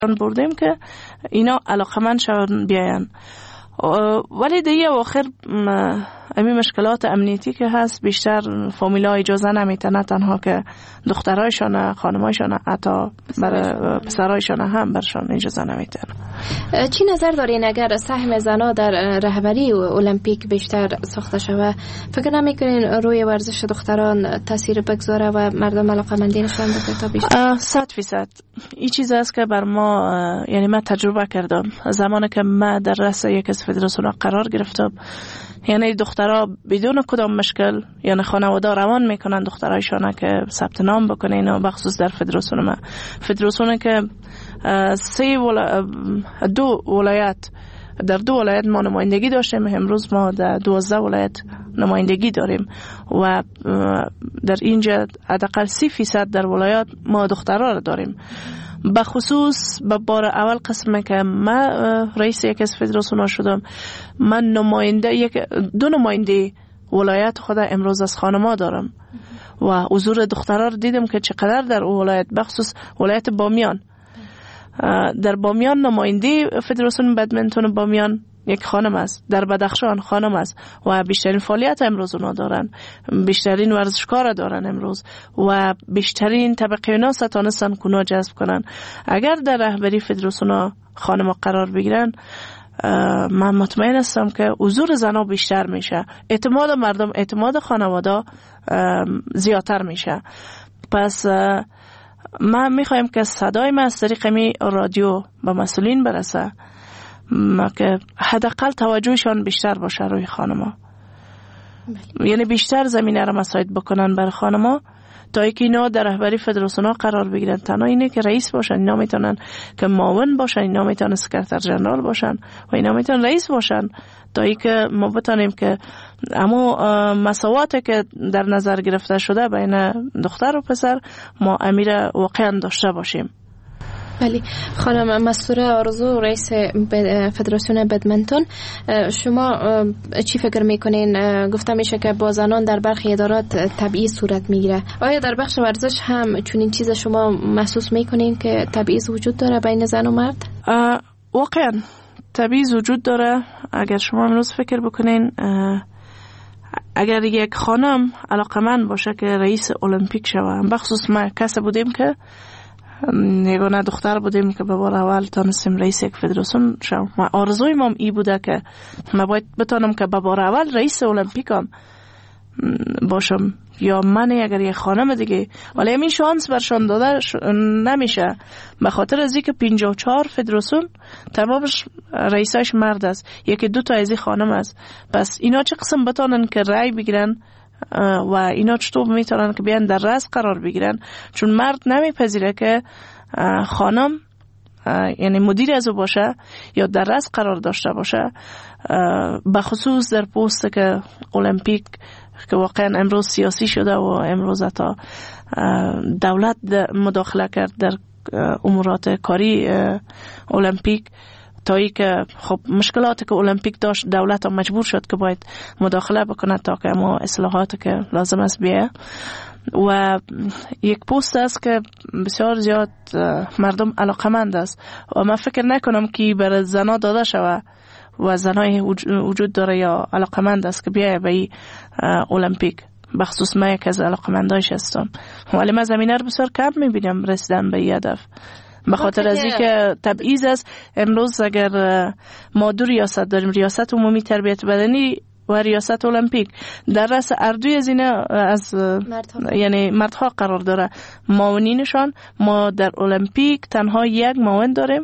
بردیم که اینا علاقمند شون بیاین. ولی دیگه آخر امی مشکلات امنیتی که هست، بیشتر فامیلا اجازه نمیتونه تنها که دخترایشان خانمایشان حتی برای پسرایشان هم برشان اجازه نمیتونه. چی نظر دارین اگر سهم زنها در رهبری المپیک بیشتر ساخته شود؟ فکر نمیکنین روی ورزش دختران تاثیر بگذاره و مردم علاقمندی نشون بده تا بیشتر؟ 100%. این چیز است که بر ما، یعنی من تجربه کردم زمانی که من در رأس یک از فدراسیون قرار گرفتم، یعنی دخترها بدون کدام مشکل، یعنی خانواده روان میکنن دخترایشان که ثبت نام بکنین، و بخصوص در فدراسیون ما، فدراسیونی که دو ولایت، در 2 ولایت ما نمایندگی داشتیم، امروز ما در 12 ولایت نمایندگی داریم و در اینجا حداقل 30% در ولایات ما دخترها را داریم. بخصوص به بار اول قسمه که من رئیس یک از فدراسیون شدم، من دو نماینده ولایت خود امروز از خانما دارم و حضور دخترها رو دیدم که چقدر در ولایت، بخصوص ولایت بامیان، در بامیان نماینده فدراسیون بدمنتون بامیان یک خانم است، در بدخشان خانم است و بیشترین فعالیت امروز اونا دارن، بیشترین ورزشکار دارن امروز و بیشترین طبقه ناس تانستن کنا جذب کنن. اگر در رهبری فدراسیون خانم قرار بگیرن، من مطمئن هستم که حضور زنها بیشتر میشه، اعتماد مردم، اعتماد خانواده زیادتر میشه. پس من میخوایم که صدای من از طریق می رادیو به مسئولین برسه که حداقل توجهشان بیشتر باشه روی خانما، یعنی بیشتر زمینه را مساعد بکنن بر خانما تا اینکه اینا در رهبری فدراسیون قرار بگیرن. تنها اینه که رئیس باشن، اینا میتونن که معاون باشن، اینا میتونن سکرتر جنرال باشن و اینا میتونن رئیس باشن، تا اینکه ما بتونیم که اما مساواتی که در نظر گرفته شده بین دختر و پسر ما امیر واقعا داشته باشیم. بله خانم مسطوره آرزو، رئیس فدراسیون بدمنتون، شما چی فکر میکنین؟ گفته میشه که با زنان در برخی ادارات تبعیض صورت میگیره. آیا در بخش ورزش هم چنین چیز شما محسوس میکنین که تبعیض وجود داره بین زن و مرد؟ واقعا تبعیض وجود داره. اگر شما امروز فکر بکنین، اگر یک خانم علاقمند باشه که رئیس المپیک شوه، بخصوص ما کسی بودیم که یگانه دختر بودیم که به بار اول تانستیم رئیس یک فدراسیون شوم. آرزوی ما ای بوده که من باید بتانم که به بار اول رئیس المپیکم باشم، یا من اگر یک خانم دیگه، ولی همین شانس برشان داده نمیشه به خاطر از اینکه 54 فدراسیون تمامش رئیساش مرد است، یکی 2 تا از خانم است. پس اینا چه قسم بتانن که رأی بگیرن و اینا چطور میتونن که بیان در رأس قرار بگیرن؟ چون مرد نمیپذیره که خانم یعنی مدیر از او باشه یا در رأس قرار داشته باشه، بخصوص در پست که المپیک که واقعا امروز سیاسی شده و امروز تا دولت مداخله کرد در امورات کاری المپیک، تا ای که خب مشکلاتی که المپیک داشت دولت هم مجبور شد که باید مداخله بکنه تا که ما اصلاحاتی که لازم است بیه. و یک پست است که بسیار زیاد مردم علاقمند است و من فکر نکنم که برای زنا داده شود و زنای وجود داره یا علاقمند است که بیایه به المپیک. بخصوص من یک از علاقمندایش هستم، ولی من زمینه رو بسیار کم میبینم رسیدن به این هدف. به خاطر از اینکه تبعیض است. امروز اگر ما 2 ریاست داریم، ریاست عمومی تربیت بدنی و ریاست المپیک، در رأس اردوی از اینا از یعنی مردها قرار داره معاونینشان. ما در المپیک تنها یک معاون داریم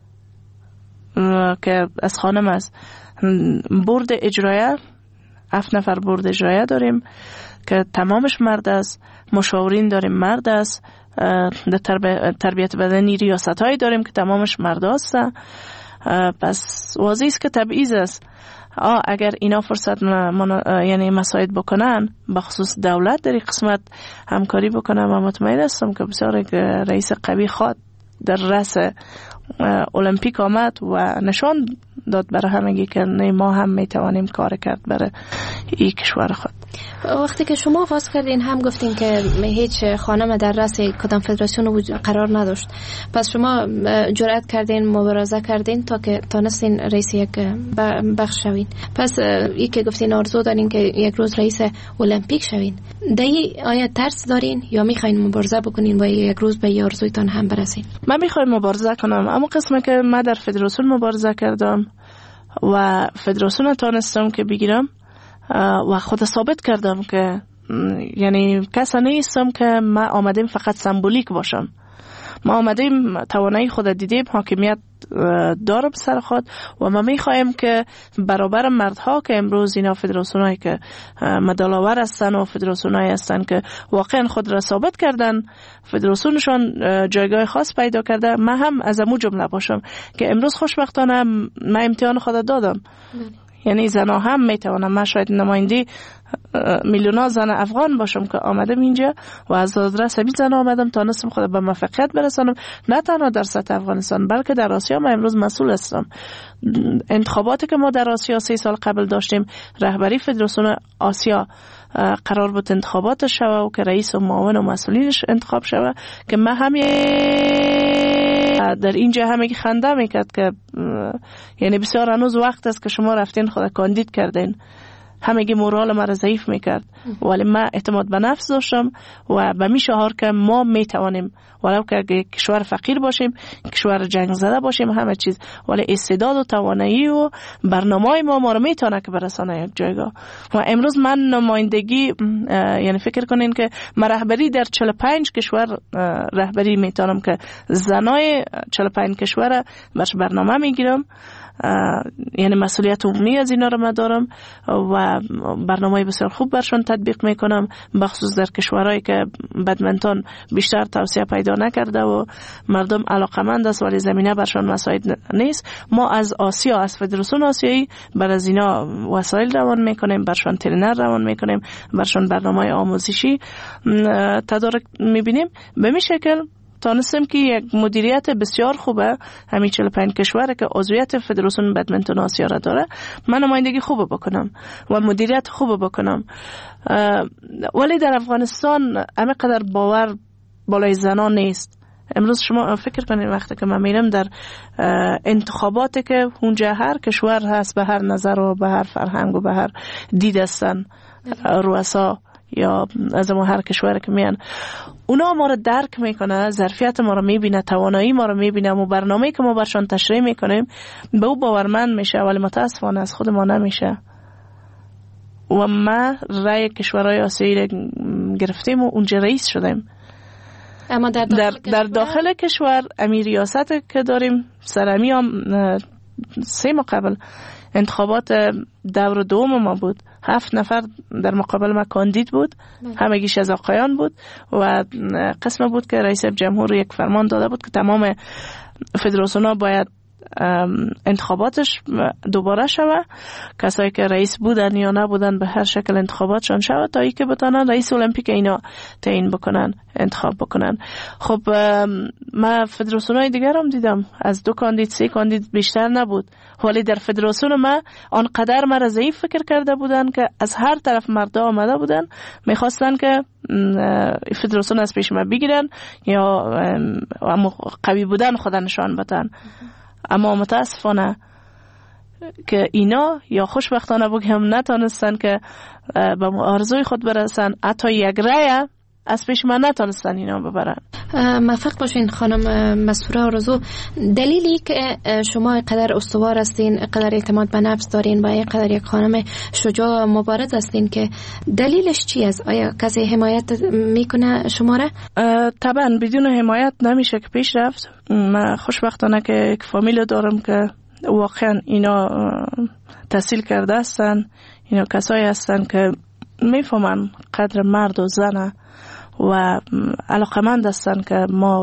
که از خانم است. بورد اجرایه 7 نفر بورد اجرایه داریم که تمامش مرد است. مشاورین داریم مرد است. در تربیت بدنی ریاست هایی داریم که تمامش مرد است. پس واضح است که تبعیض است. اگر اینا فرصت یعنی مساعد بکنن، بخصوص دولت در این قسمت همکاری بکنن، من مطمئن هستم که بسیار رئیس قوی خواد در رأس المپیک آمد و نشان داد برای همگی که ما هم میتوانیم کار کرد برای این کشور خود. وقتی که شما آغاز کردین هم گفتین که هیچ خانم در رأس کدام فدراسیون قرار نداشت، پس شما جرأت کردین مبارزه کردین تا که تونستین رئیس یک بخش شوین. پس این که گفتین آرزو دارین که یک روز رئیس المپیک شوین، دایی آیا ترس دارین یا میخواین مبارزه بکنین و یک روز به آرزویتان هم برسین؟ من میخوایم مبارزه کنم، اما قسمه که من در فدراسیون مبارزه کردم و فدراسیون تانستم که بگیرم و خود ثابت کردم که یعنی کسی نیستم که ما آمدیم فقط سمبولیک باشم. ما آمدیم توانایی خود دیدیم، حاکمیت دارم سر خود و ما میخوایم که برابر مردها که امروز اینا فدراسیونایی که مدال‌آور هستن و فدراسیونایی هستن که واقعا خود را ثابت کردن، فدراسیونشان جایگاه خاص پیدا کرده، ما هم از امو جمله باشم که امروز خوشبختانه من امتحان خود دادم. یعنی زنها هم میتوانم، من شاید نماینده میلیونا زن افغان باشم که آمدم اینجا و از رأس همین زن آمدم تا نستم خود به موفقیت برسانم، نه تنها در سطح افغانستان بلکه در آسیا. من امروز مسئول هستم. انتخاباتی که ما در آسیا 3 سال قبل داشتیم، رهبری فدراسیون آسیا قرار بود انتخابات شوه و که رئیس و معاون و مسئولینش انتخاب شوه که من همین در اینجا همگی خنده میکرد که یعنی بسیار هنوز وقت است که شما رفتین خود کاندید کردین، همگی مورال ما را ضعیف میکرد، ولی من اعتماد به نفس داشتم و به می شعار که ما میتوانیم ولو که کشور فقیر باشیم، کشور جنگ زده باشیم، همه چیز، ولی استعداد و توانایی و برنامه ما را میتونه که برسانه یک جایگاه. و امروز من نمایندگی یعنی فکر کنین که من رهبری در 45 کشور رهبری میتونم که زنای 45 کشور برش برنامه میگیرم، یعنی مسئولیت عمومی از اینا رو من دارم و برنامه بسیار خوب برشان تطبیق میکنم، بخصوص در کشورهایی که بدمنتون بیشتر توسعه پیدا نکرده و مردم علاقمند است ولی زمینه برشان مساعد نیست. ما از آسیا، از فدراسیون آسیایی بر از اینا وسایل روان میکنیم، برشان ترینر روان میکنیم، برشان برنامه آموزشی تدارک میبینیم. به می شکل تانستم که یک مدیریت بسیار خوبه همین 45 کشوره که عضویت فدراسیون بدمنتون آسیا را داره، من نمایندگی خوبه بکنم و مدیریت خوبه بکنم. ولی در افغانستان همه قدر باور بالای زنان نیست. امروز شما فکر کنید وقتی که من میرم در انتخاباتی که اونجا هر کشور هست به هر نظر و به هر فرهنگ و به هر دید هستن رؤسا یا از ما هر کشور که میان، اونا ما رو درک میکنه، ظرفیت ما رو میبینه، توانایی ما رو میبینه و برنامه‌ای که ما برشان تشریح میکنیم به او باورمند میشه، ولی متاسفانه از خود ما نمیشه. و ما رای کشورهای آسیایی رو گرفتیم و اونجا رئیس شدیم. اما در داخل کشور امی ریاست که داریم سرمی هم 3 ماه قبل انتخابات دور دوم ما بود، 7 نفر در مقابل ما کاندید بود، همگیش از آقایان بود و قسم بود که رئیس جمهور یک فرمان داده بود که تمام فدراسیون‌ها باید انتخاباتش دوباره شوه، کسایی که رئیس بودن یا نبودن به هر شکل انتخاباتشان شوه تا ای که بتانن رئیس المپیک اینا تعیین بکنن، انتخاب بکنن. خب من فدراسیون‌های دیگر هم دیدم از 2 کاندید 3 کاندید بیشتر نبود، ولی در فدراسیون ما آنقدر مرا ضعیف فکر کرده بودن که از هر طرف مردا آمده بودن میخواستن که فدراسیون از پیش ما بگیرن یا قوی بودن خودن نشان بدن. اما متاسفانه که اینا یا خوشبختانه بگم نتونستن که به آرزوی خود برسن، حتی یک رای از پیش من نتونستن اینا ببرن. موفق باشین خانم مسطوره آرزو. دلیلی که شما قدر استوار هستین، قدر اعتماد به نفس دارین و قدر یک خانم شجاع مبارز هستین که دلیلش چی است؟ آیا کسی حمایت میکنه شما را؟ طبعا بدون حمایت نمیشه که پیش رفت. من خوشبختانه که یک فامیل دارم که واقعا اینا تحصیل کرده هستن، اینا کسایی هستن که میفهمن قدر مرد و زن و علاقمند هستن که ما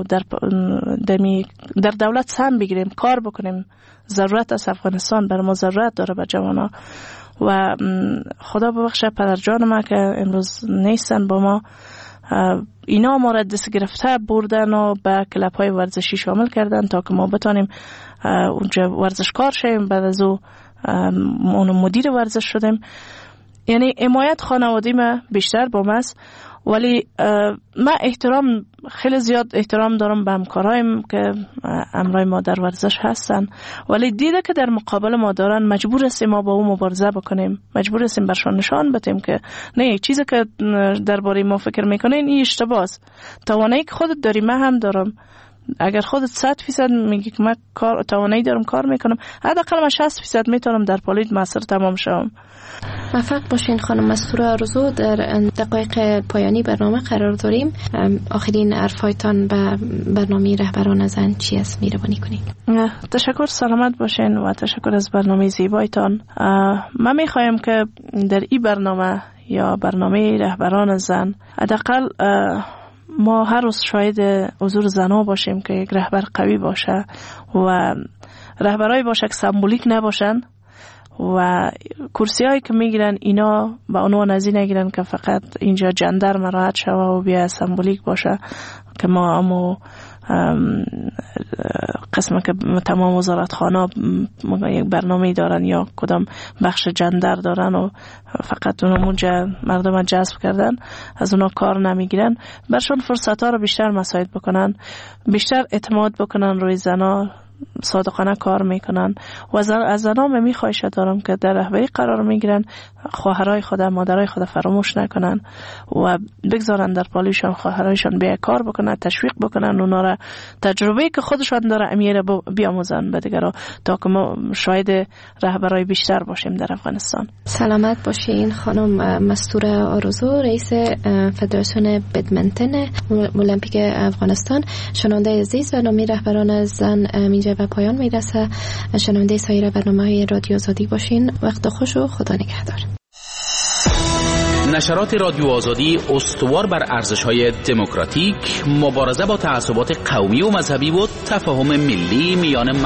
در دولت سهم بگیریم، کار بکنیم. ضرورت از افغانستان بر ما ضرورت داره به جوانا و خدا ببخشه پدرجان ما که امروز نیستن با ما، اینا ما را دست گرفته بردن و به کلب‌های ورزشی شامل کردن تا که ما بتانیم اونجا ورزشکار شیم. بعد از او مدیر ورزش شدیم. یعنی حمایت خانوادی ما بیشتر با ماست، ولی من خیلی زیاد احترام دارم به همکارایم که همراه ما در ورزش هستن، ولی دیده که در مقابل ما دارن مجبور هستیم ما با اون مبارزه بکنیم، مجبور هستیم برشان نشان بدیم که نه، چیزی که درباره ما فکر میکنین این اشتباه است. توانایی که خودت داری من هم دارم. اگر خودت 100% میگی که من توانایی دارم کار میکنم، حداقل من 60% میتونم در پالید مصر تمام شوم. موفق باشین خانم مستوره آرزو. در دقایق پایانی برنامه قرار داریم. آخرین حرفایتان به برنامه رهبران زن چی است می‌روانی کنید؟ تشکر، سلامت باشین و تشکر از برنامه زیبایتان. من میخوایم که در این برنامه یا برنامه رهبران زن حداقل ما هر روز شاهد حضور زنها باشیم که یک رهبر قوی باشه و رهبرای باشه که سمبولیک نباشن و کرسی هایی که میگیرن اینا با عنوان از این نگیرن که فقط اینجا جندر مراحت شوه و بیا سمبولیک باشه که ما امو قسم که تمام وزارت خانه یک برنامه دارن یا کدام بخش جندر دارن و فقط اونجا مردم جذب کردن، از اونا کار نمیگیرن. برشان فرصت ها رو بیشتر مساعد بکنن، بیشتر اعتماد بکنن روی زنا، صادقانه کار میکنن و از زنام میخواهش دارم که در رهبری قرار میگیرن خواهرای خود، مادرای خود فراموش نکنن و بگذارن در پالیشان خواهرایشان بیا کار بکنن، تشویق بکنن اونا را، تجربه که خودشان داره امیره بیاموزن به دیگران تا که ما شاید رهبرای بیشتر باشیم در افغانستان. سلامت باشین خانم مستوره آرزو، رئیس فدراسیون بدمنتن المپیک افغانستان. شنونده عزیز، برنامه رهبران زن اینجا به پایان میرسه. شنونده سایر برنامه‌های رادیو آزادی باشین. وقت خوش و خدا نگهدار. نشرات رادیو آزادی استوار بر ارزش‌های دموکراتیک، مبارزه با تعصبات قومی و مذهبی و تفاهم ملی میان